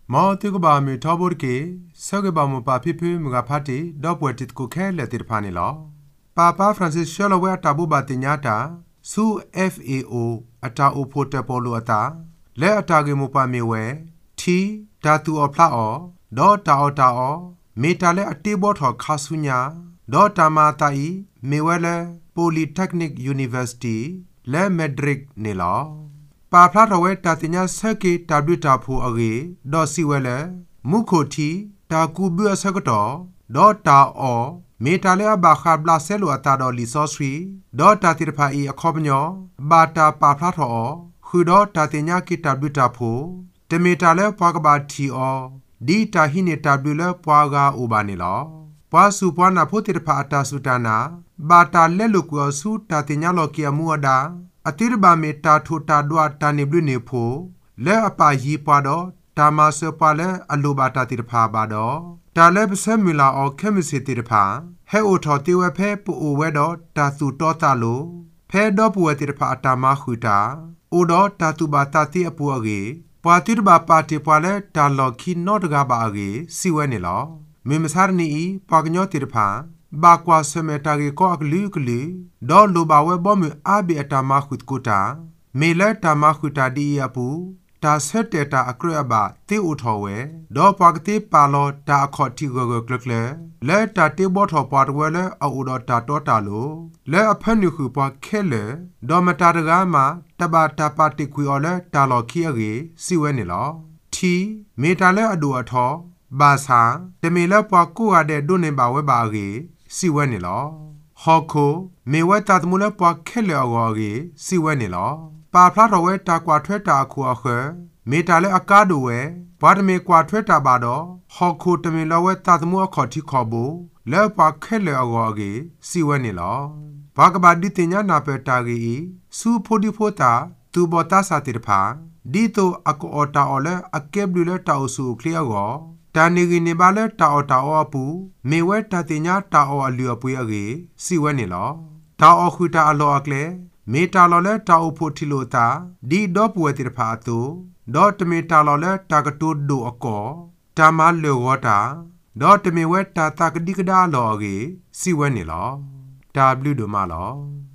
မောတိကဘာမီထဘောကေဆောက်ကဘာမပါဖိဖိမကဖတ်တီဒေါ်ပွေတစ်ကိုခဲလက်တိဖာနေလောပါပါဖရန့်စစ်ရှောလဝဲတာဘူဘာတင်ညာတာဆူ FAO အတာအိုဖိုတပေါ်လိုအတာလဲအတာကေမပါမေဝဲတီဓာတူအဖလာအောဒေါ်တာအောတာအောမေတာလဲအတေဘောထော်ခါဆုညာဒေါ်တာမာတာဤမေဝဲလဲပိုလီတက်နစ်ယူနီဗာစီတီလဲမက်ဒရစ်နေလောပါဖလာတော်ဝဲတာတင်ညာဆက်ကေတာဘီတာဖိုအကေဒေါ်စီဝဲလဲမုခိုတီတာကူဘီအစကတော့ဒေါ်တာအောမေတာလဲဘာခါဘလာဆဲလိုအတာတော်လီဆော့ဆွီဒေါ်တာတိတဖာဤအခေါပညောဘာတာပါဖလာတော်ခူဒေါ်တာတင်ညာကေတာဘီတာဖိုတမေတာလဲပွားကဘာတီအောဒီတာဟိနေတာဘီလဲပွားကအိုဘာနေလောပွားစုပွားနာဖို့တိတဖာအတာစုတာနာဘာတာလဲလုကောစုတာတင်ညာလောကီအမှုအဒါအတိရဘာမေတာထိုတာဒွာတာနေဘလူနေဖိုလဲအပါယီပွားတော့တာမဆပွားလဲအလိုဘာတာတိတဖာပါတော့တာလဲပစမီလာအောခဲမစီတိတဖာဟဲအိုထော်တေဝဖဲပူအိုဝဲတော့တာစုတော့တာလိုဖဲတော့ပူဝဲတိတဖာအတာမခွေတာအိုတော့တာတူဘာတာတိအပူအကေပွာတိတဘာပါတိပွာလဲတာလော်ခီနော့တကဘာအကေစီဝဲနေလောမေမစားနီပွာကညောတိတဖာဘာကွာစမေတာကေကောအကလူကလူဒေါ်လိုဘာဝဲဘောမီအဘီအတာမခွတ်ကိုတာမေလဲတာမခွတာဒီယပူတာဆက်တေတာအကရဘာတေဥထော်ဝဲဒေါ်ပကတိပါလောတာအခေါ်တီဂဂကလကလဲတာတေဘောထော်ပွားတဝဲလဲအိုဒေါ်တာတော့တာလိုလဲအဖက်နုခုပွားခဲလေဒေါ်မတာတကားမှာတဘာတာပါတိခွေော်လဲတာလော်ခီအကေစီဝဲနေလောတီမေတာလဲအဒူအထော်ဘာသာတမေလဲပွားကိုရတဲ့ဒုနေပါဝဲပါကေစီဝဲနေလောဟော်ခိုမေဝဲတာတမူလဲပွားခဲလေအော်ကေစီဝဲနေလောပါဖလာတော်ဝဲတာကွာထွဲတာခုအခဲမေတာလဲအကားဒူဝဲဘာတမေကွာထွဲတာပါတော့ဟော်ခိုတမေလောဝဲတာတမူအခေါ်တိခေါ်ဘူးလဲပွားခဲလေအော်ကေစီဝဲနေလောဘာကဘာဒီတင်ညာနာပတာကေစူဖိုဒီဖိုတာတူဘောတာစာတိတဖာဒီတိုအကောအတာအော်လဲအကဲဘလူလဲတာအဆူခလျောကောတာနေကင်းနေပါလဲတာအော်တာအော်ပူမေဝဲတာတင်ညာတာအော်အလျော်ပွေးအကေစီဝဲနေလောတာအော်ခူတာအလောအကလဲမေတာလော်လဲတာအိုဖိုတီလိုတာဒီဒေါ်ပွေတိတဖာတူဒေါ်တမေတာလော်လဲတာကတူဒိုအကောတာမလေဝတာဒေါ်တမေဝဲတာတာကဒီကဒါလော်ကေစီဝဲနေလောတာဘလူဒိုမလော